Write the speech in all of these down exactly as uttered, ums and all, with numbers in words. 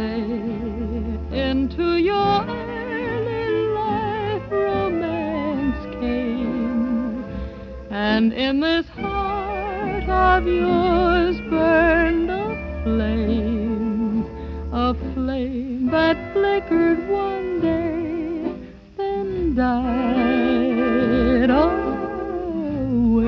day into your early life romance came, and in this heart of yours burned a flame, a flame that flickered one day, then died away.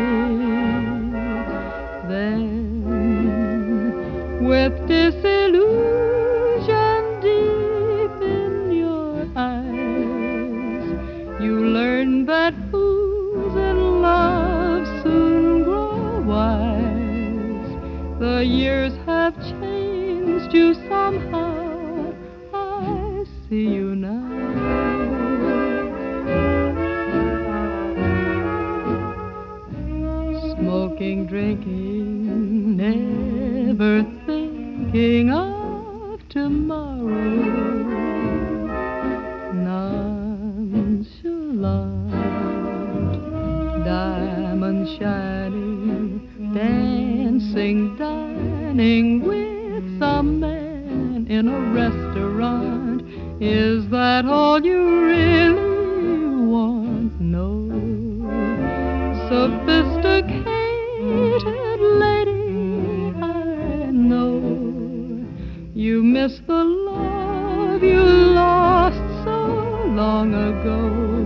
Then, with disillusion deep in your eyes, you learn that fools in love soon grow wise. The years have changed you somehow, I see you now. Smoking, drinking, never thinking of tomorrow. Nonchalant, diamond shining, dancing, dining with some man in a restaurant. Is that all you really want? No. Sophisticated lady, I know you miss the love you lost so long ago.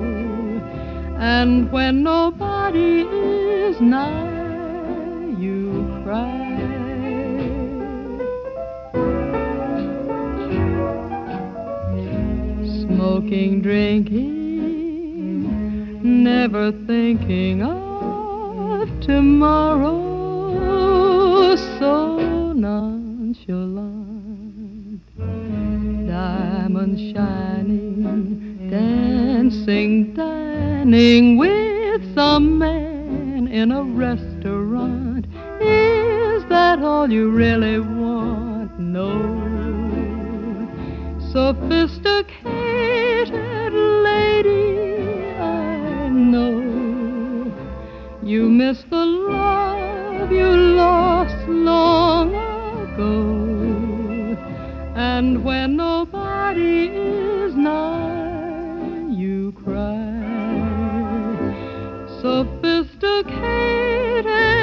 And when nobody is nigh, you cry. Smoking, drinking, never thinking of tomorrow. So nonchalant, diamond shining, dancing, dining with some man in a restaurant. Is that all you really want? No. Sophisticated lady, I know you miss the love you lost long ago. And when nobody is nigh, you cry. Sophisticated